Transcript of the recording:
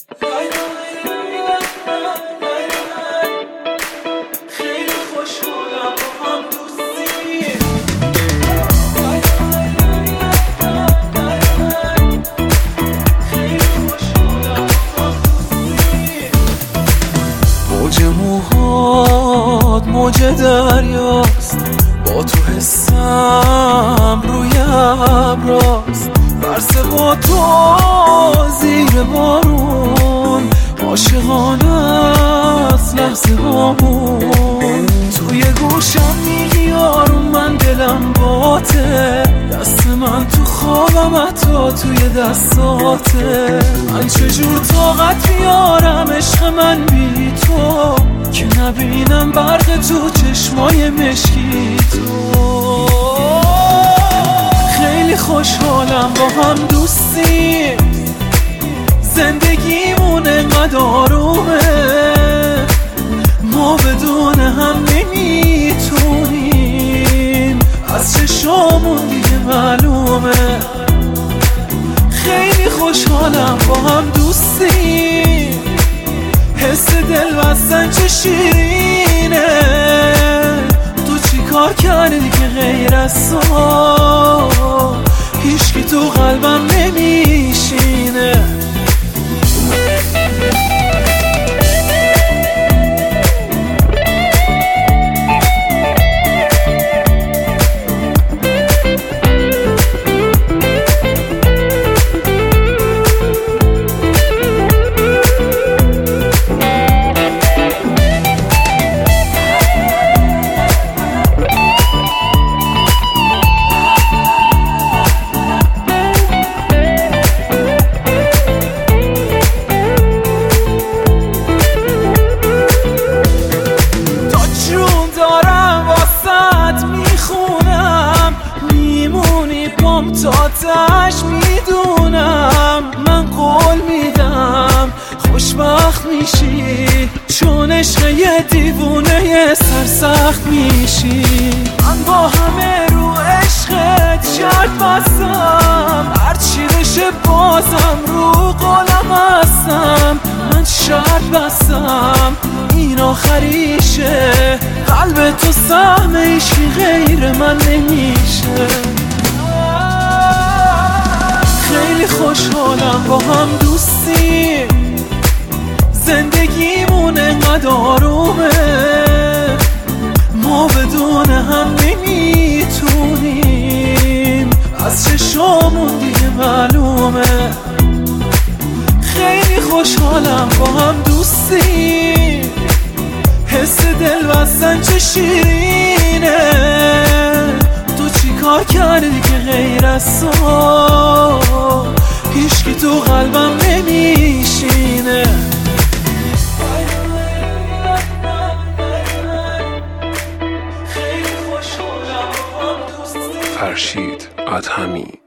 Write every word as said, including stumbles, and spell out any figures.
خیلی خوشحالم با هم دوستی. خیلی خوشحالم با هم دوستی. موج موهات موج دریاست، با تو حسم روی ابراست. برس با تو زیر بارون، عاشقانه است لحظه بامون. توی گوشم میگی آروم، من دلم باته، دست من تو خوابم حتی توی دستاته. من چجور طاقت بیارم عشق من بی تو، که نبینم برق تو چشمای مشکی تو. خیلی خوشحالم با هم دوستی، زندگیمون انقدر آرومه، ما بدون هم نمیتونیم، از چشامون دیگه معلومه. خیلی خوشحالم با هم دوستی، حس دل بستن چه شیرینه. تو چی کار کردی که غیر از تو هیچکی تو قلبم نمیشینه. تاتش میدونم، من قول میدم خوشبخت میشی، چون عشق یه دیوونه یه سرسخت میشی. من با همه رو عشقت شرط بستم، هرچی بشه بازم رو قولم هستم. من شرط بستم این آخریشه، قلب تو سهم عشقی غیر من نمیشه. خیلی خوشحالم با هم دوستی، زندگیمون انقدر آرومه، ما بدون هم نمیتونیم، از چشامون دیگه معلومه. خیلی خوشحالم با هم دوستی، حس دل بستن چه شیرینه. تو چی کار کردی که غیر از تو هیچکی تو قلبم نمیشینه. فرشید ادهمی.